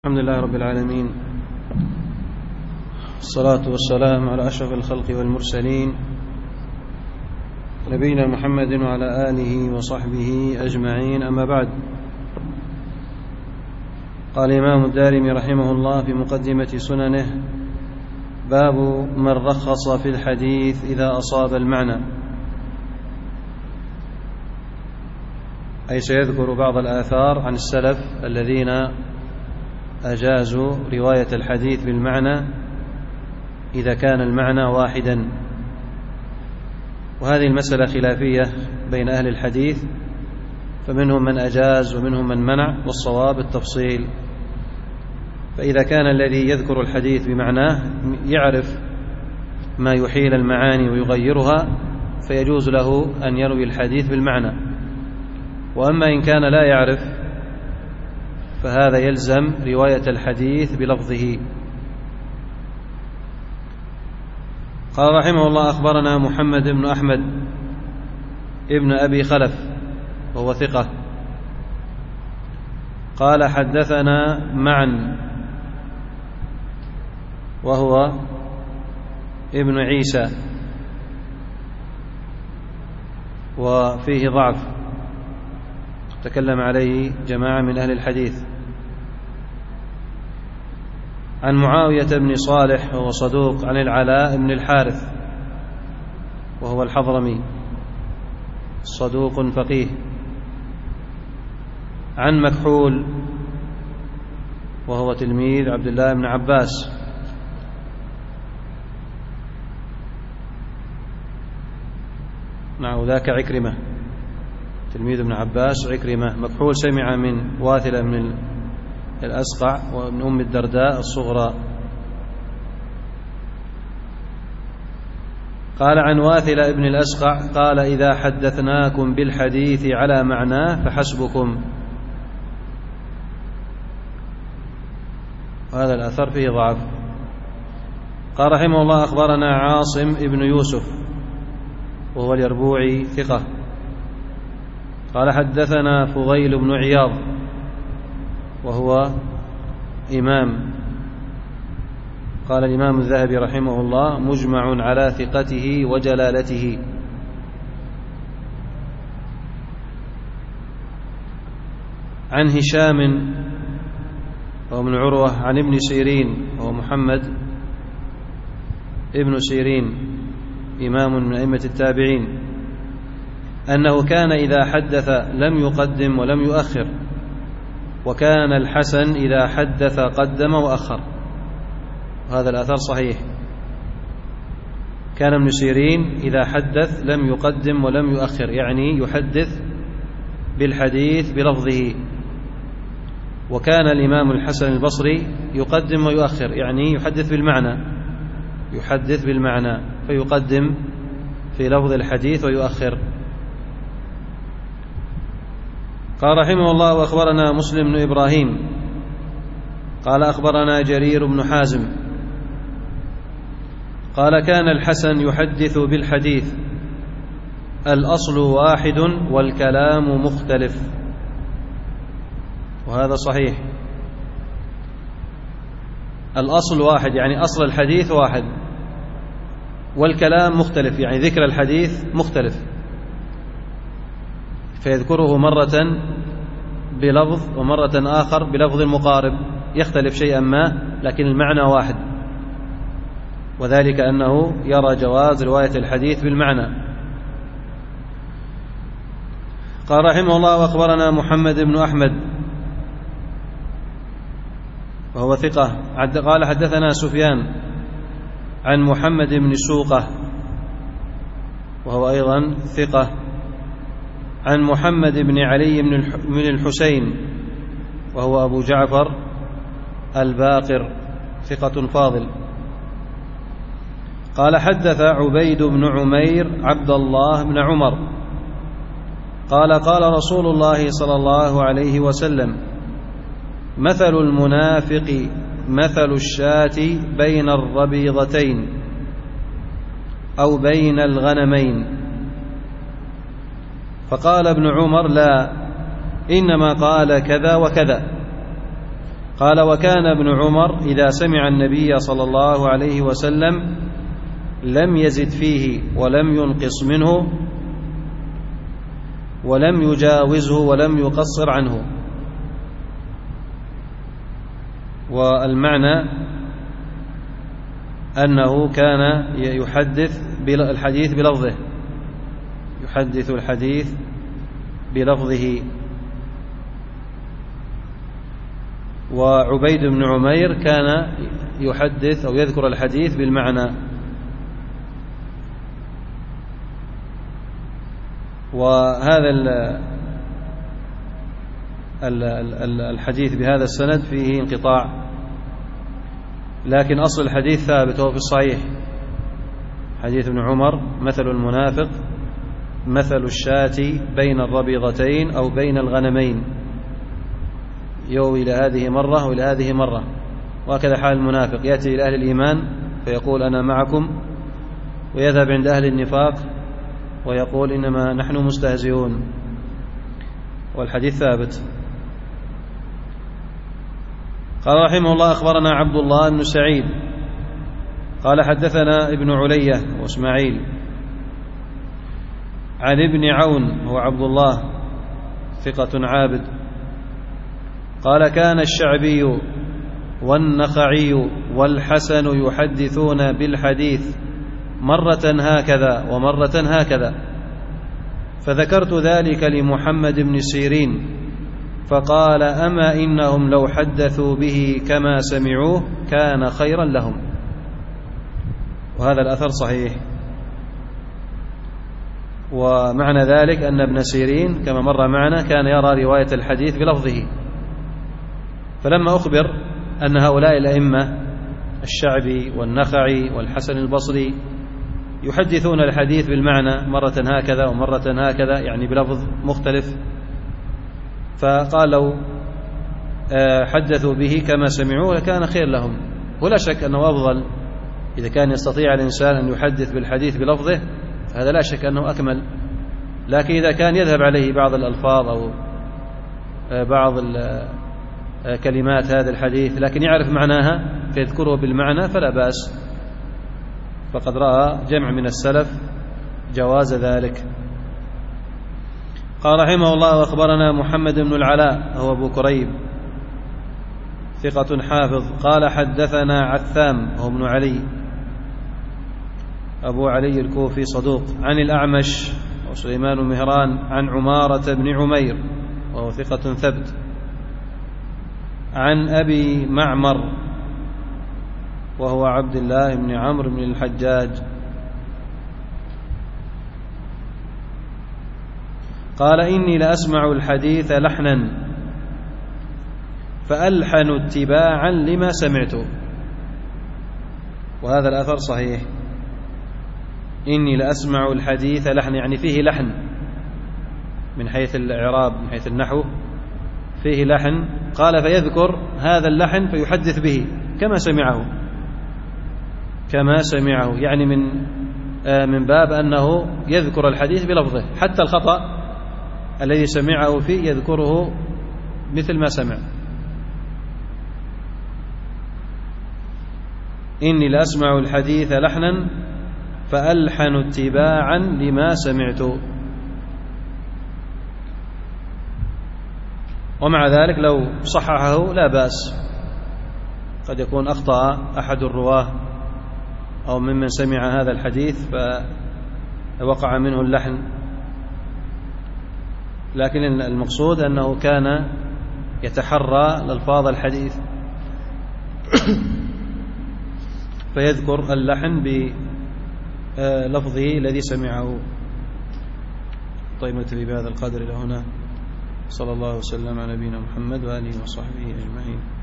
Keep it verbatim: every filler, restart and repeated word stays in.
الحمد لله رب العالمين، الصلاة والسلام على أشرف الخلق والمرسلين نبينا محمد وعلى آله وصحبه أجمعين، أما بعد. قال الإمام الدارمي رحمه الله في مقدمة سننه: باب من رخص في الحديث إذا أصاب المعنى، أي سيذكر بعض الآثار عن السلف الذين أجازوا رواية الحديث بالمعنى إذا كان المعنى واحدا. وهذه المسألة خلافية بين أهل الحديث، فمنهم من أجاز ومنهم من منع، والصواب التفصيل. فإذا كان الذي يذكر الحديث بمعناه يعرف ما يحيل المعاني ويغيرها فيجوز له أن يروي الحديث بالمعنى، وأما إن كان لا يعرف فهذا يلزم رواية الحديث بلفظه. قال رحمه الله: أخبرنا محمد بن أحمد ابن أبي خلف وهو ثقة، قال حدثنا معا وهو ابن عيسى وفيه ضعف، تكلم عليه جماعة من أهل الحديث. عن معاوية بن صالح وهو صدوق، عن العلاء بن الحارث وهو الحضرمي صدوق فقيه. عن مكحول وهو تلميذ عبد الله بن عباس. نعم، ذاك عكرمة تلميذ ابن عباس عكرمة. مكحول سمع من واثلة من الأسقع ومن أم الدرداء الصغرى. قال عن واثلة ابن الأسقع قال: إذا حدثناكم بالحديث على معناه فحسبكم. هذا الأثر فيه ضعف. قال رحمه الله: أخبرنا عاصم ابن يوسف وهو اليربوعي ثقة، قال حدثنا فضيل بن عياض وهو إمام. قال الإمام الذهبي رحمه الله: مجمع على ثقته وجلالته. عن هشام وهو من عروة عن ابن سيرين وهو محمد ابن سيرين إمام من أئمة التابعين، أنه كان إذا حدث لم يقدم ولم يؤخر، وكان الحسن إذا حدث قدم وأخر. هذا الأثر صحيح. كان ابن سيرين إذا حدث لم يقدم ولم يؤخر، يعني يحدث بالحديث بلفظه. وكان الإمام الحسن البصري يقدم ويؤخر، يعني يحدث بالمعنى يحدث بالمعنى فيقدم في لفظ الحديث ويؤخر. قال رحمه الله: وأخبرنا مسلم بن إبراهيم قال أخبرنا جرير بن حازم قال: كان الحسن يحدث بالحديث الأصل واحد والكلام مختلف. وهذا صحيح. الأصل واحد يعني أصل الحديث واحد، والكلام مختلف يعني ذكر الحديث مختلف، فيذكره مرة بلفظ ومرة آخر بلفظ مقارب، يختلف شيئا ما لكن المعنى واحد، وذلك أنه يرى جواز رواية الحديث بالمعنى. قال رحمه الله: وأخبرنا محمد بن أحمد وهو ثقة، قال حدثنا سفيان عن محمد بن سوقة وهو أيضا ثقة، عن محمد بن علي من الحسين وهو أبو جعفر الباقر ثقة فاضل. قال حدث عبيد بن عمير عبد الله بن عمر قال: قال رسول الله صلى الله عليه وسلم: مثل المنافق مثل الشاة بين الربيضتين أو بين الغنمين. فقال ابن عمر: لا، إنما قال كذا وكذا. قال: وكان ابن عمر إذا سمع النبي صلى الله عليه وسلم لم يزد فيه ولم ينقص منه ولم يجاوزه ولم يقصر عنه. والمعنى أنه كان يحدث الحديث بلفظه يحدث الحديث بلفظه. وعبيد بن عمير كان يحدث أو يذكر الحديث بالمعنى. وهذا الحديث بهذا السند فيه انقطاع، لكن أصل الحديث ثابت وهو في الصحيح. حديث ابن عمر: مثل المنافق مثل الشاة بين الربيضتين أو بين الغنمين، يوي إلى هذه مرة وإلى هذه مرة. وهكذا حال المنافق، يأتي إلى أهل الإيمان فيقول: أنا معكم، ويذهب عند أهل النفاق ويقول: إنما نحن مستهزئون. والحديث ثابت. قال رحمه الله: أخبرنا عبد الله بن سعيد قال: حدثنا ابن علية وإسماعيل عن ابن عون هو عبد الله ثقة عابد قال: كان الشعبي والنخعي والحسن يحدثون بالحديث مرة هكذا ومرة هكذا، فذكرت ذلك لمحمد بن سيرين فقال: أما إنهم لو حدثوا به كما سمعوه كان خيرا لهم. وهذا الأثر صحيح. ومعنى ذلك أن ابن سيرين كما مر معنا كان يرى رواية الحديث بلفظه، فلما أخبر أن هؤلاء الأئمة الشعبي والنخعي والحسن البصري يحدثون الحديث بالمعنى مرة هكذا ومرة هكذا، يعني بلفظ مختلف، فقال: لو حدثوا به كما سمعوه لكان خير لهم. ولا شك أنه أفضل إذا كان يستطيع الإنسان أن يحدث بالحديث بلفظه، هذا لا شك أنه أكمل. لكن إذا كان يذهب عليه بعض الألفاظ أو بعض كلمات هذا الحديث لكن يعرف معناها فيذكره بالمعنى فلا بأس، فقد رأى جمع من السلف جواز ذلك. قال رحمه الله: وأخبرنا محمد بن العلاء هو أبو كريب ثقة حافظ قال: حدثنا عثام هو ابن علي أبو علي الكوفي صدوق عن الأعمش وسليمان مهران عن عمارة بن عمير وهو ثقة ثبت عن أبي معمر وهو عبد الله بن عمرو بن الحجاج قال: إني لأسمع الحديث لحنا فألحن اتباعا لما سمعت. وهذا الأثر صحيح. إني لأسمع الحديث لحن، يعني فيه لحن من حيث الإعراب من حيث النحو، فيه لحن. قال: فيذكر هذا اللحن فيحدث به كما سمعه كما سمعه يعني من من باب أنه يذكر الحديث بلفظه، حتى الخطأ الذي سمعه فيه يذكره مثل ما سمع. إني لأسمع الحديث لحنا فألحن اتباعا لما سمعت. ومع ذلك لو صححه لا بأس، قد يكون أخطأ أحد الرواه أو ممن سمع هذا الحديث فوقع منه اللحن، لكن المقصود أنه كان يتحرى ألفاظ الحديث فيذكر اللحن بلفظه الذي سمعه. طيب، نكتفي بهذا القدر إلى هنا. صلى الله وسلم على نبينا محمد وآله وصحبه أجمعين.